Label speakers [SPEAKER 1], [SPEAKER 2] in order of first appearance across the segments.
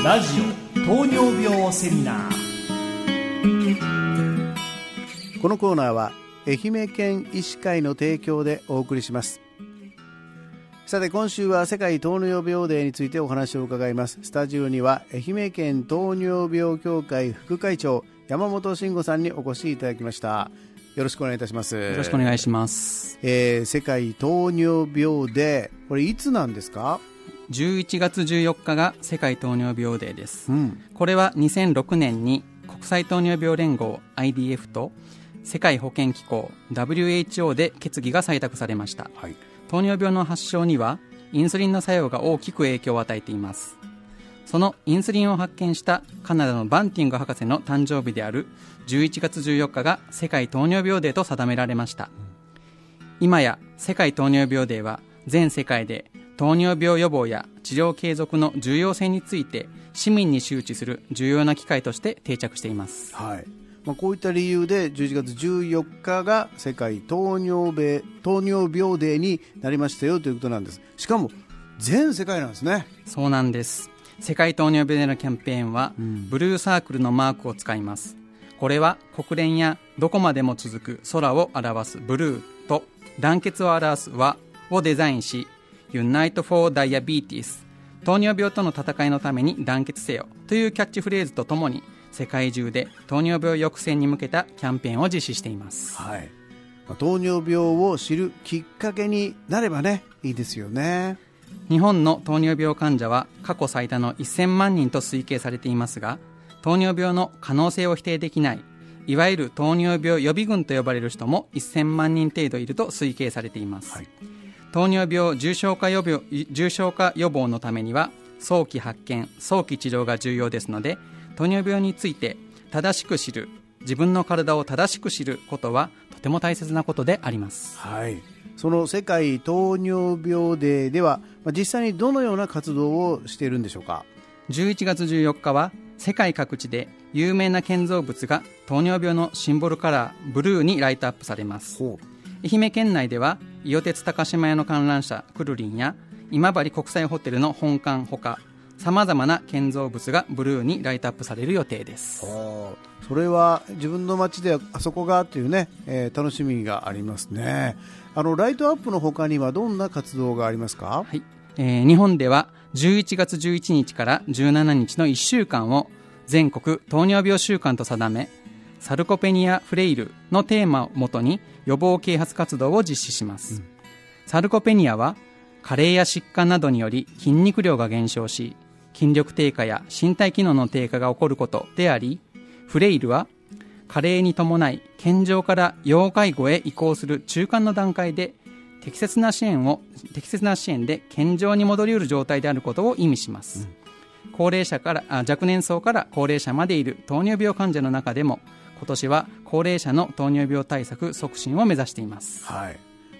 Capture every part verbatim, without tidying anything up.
[SPEAKER 1] ラジオ糖尿病セミナー。
[SPEAKER 2] このコーナーは愛媛県医師会の提供でお送りします。さて、今週は世界糖尿病デーについてお話を伺います。スタジオには愛媛県糖尿病協会副会長山本慎吾さんにお越しいただきました。よろしくお願いいたします。
[SPEAKER 3] よろしくお願いします。
[SPEAKER 2] えー、世界糖尿病デー、これいつなんですか？
[SPEAKER 3] じゅういちがつじゅうよっかが世界糖尿病デーです、
[SPEAKER 2] うん、
[SPEAKER 3] これはにせんろくねんに国際糖尿病連合 アイディーエフ と世界保健機構 ダブリューエイチオー で決議が採択されました、はい、糖尿病の発症にはインスリンの作用が大きく影響を与えています。そのインスリンを発見したカナダのバンティング博士の誕生日であるじゅういちがつじゅうよっかが世界糖尿病デーと定められました。今や世界糖尿病デーは全世界で糖尿病予防や治療継続の重要性について市民に周知する重要な機会として定着しています、
[SPEAKER 2] はい。まあ、こういった理由でじゅういちがつじゅうよっかが世界糖尿病、糖尿病デーになりましたよということなんです。しかも全世界なんですね。
[SPEAKER 3] そうなんです。世界糖尿病デーのキャンペーンは、うん、ブルーサークルのマークを使います。これは国連やどこまでも続く空を表すブルーと団結を表す和をデザインし、Unite for Diabetes 糖尿病との戦いのために団結せよというキャッチフレーズとともに世界中で糖尿病抑制に向けたキャンペーンを実施しています、
[SPEAKER 2] はい。糖尿病を知るきっかけになればね、いいですよね。
[SPEAKER 3] 日本の糖尿病患者は過去最多のせんまんにんと推計されていますが、糖尿病の可能性を否定できないいわゆる糖尿病予備軍と呼ばれる人もせんまんにん程度いると推計されています、はい。糖尿病重症化予防、重症化予防のためには早期発見、早期治療が重要ですので、糖尿病について正しく知る、自分の体を正しく知ることはとても大切なことであります、
[SPEAKER 2] はい。その世界糖尿病デーでは実際にどのような活動をしているんでしょうか？
[SPEAKER 3] じゅういちがつじゅうよっかは世界各地で有名な建造物が糖尿病のシンボルカラーブルーにライトアップされます。愛媛県内では伊予鉄高島屋の観覧車くるりんや今治国際ホテルの本館ほかさまざまな建造物がブルーにライトアップされる予定です。
[SPEAKER 2] それは自分の街であそこがというね、えー、楽しみがありますね。あのライトアップの他にはどんな活動がありますか？
[SPEAKER 3] はい、えー、日本ではじゅういちがつじゅういちにちからじゅうしちにちのいっしゅうかんを全国糖尿病週間と定め、サルコペニア・フレイルのテーマをもとに予防啓発活動を実施します、うん。サルコペニアは加齢や疾患などにより筋肉量が減少し筋力低下や身体機能の低下が起こることであり、フレイルは加齢に伴い健常から要介護へ移行する中間の段階で適切な支援を適切な支援で健常に戻りうる状態であることを意味します、うん。高齢者からあ若年層から高齢者までいる糖尿病患者の中でも今年は高齢者の糖尿病対策促進を目指しています、
[SPEAKER 2] はい。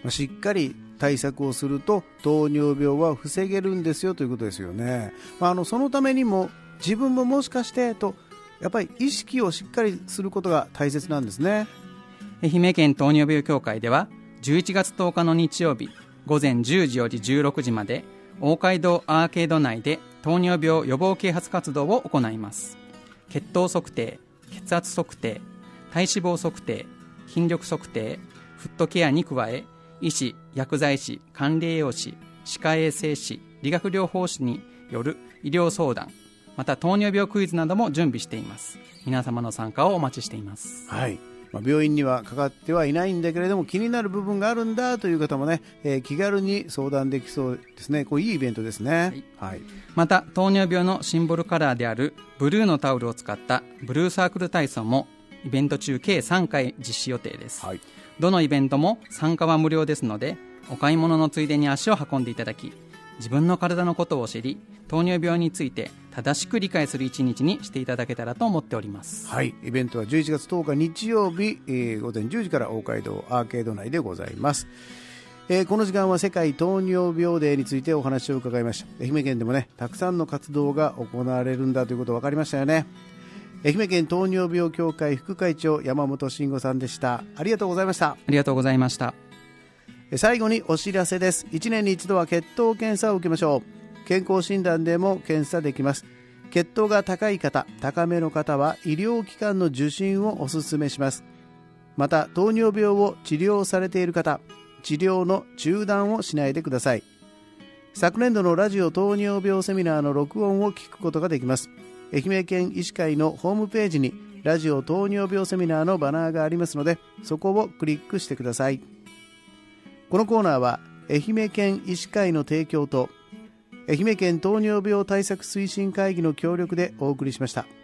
[SPEAKER 2] しっかり対策をすると糖尿病は防げるんですよということですよね。まあ、あのそのためにも自分ももしかしてとやっぱり意識をしっかりすることが大切なんですね。
[SPEAKER 3] 愛媛県糖尿病協会ではじゅういちがつとおかの日曜日ごぜんじゅうじよりじゅうろくじまで大街道アーケード内で糖尿病予防啓発活動を行います。血糖測定、血圧測定、体脂肪測定、筋力測定、フットケアに加え医師、薬剤師、管理栄養士、歯科衛生士、理学療法士による医療相談、また糖尿病クイズなども準備しています。皆様の参加をお待ちしています。
[SPEAKER 2] はい。まあ、病院にはかかってはいないんだけれども気になる部分があるんだという方もね、えー、気軽に相談できそうですね。こういいイベントですね、はいはい。
[SPEAKER 3] また糖尿病のシンボルカラーであるブルーのタオルを使ったブルーサークル体操もイベント中計さんかい実施予定です、はい。どのイベントも参加は無料ですのでお買い物のついでに足を運んでいただき、自分の体のことを知り糖尿病について正しく理解する一日にしていただけたらと思っております。
[SPEAKER 2] はい。イベントはじゅういちがつとおか日曜日、えー、ごぜんじゅうじから大街道アーケード内でございます、えー、この時間は世界糖尿病デーについてお話を伺いました。愛媛県でもねたくさんの活動が行われるんだということ分かりましたよね。愛媛県糖尿病協会副会長山本慎吾さんでした。ありがとうございました。
[SPEAKER 3] ありがとうございました。
[SPEAKER 2] 最後にお知らせです。いちねんに一度は血糖検査を受けましょう。健康診断でも検査できます。 血糖が高い方、高めの方は医療機関の受診をお勧めします。また糖尿病を治療されている方、治療の中断をしないでください。昨年度のラジオ糖尿病セミナーの録音を聞くことができます。愛媛県医師会のホームページにラジオ糖尿病セミナーのバナーがありますので、そこをクリックしてください。このコーナーは愛媛県医師会の提供と愛媛県糖尿病対策推進会議の協力でお送りしました。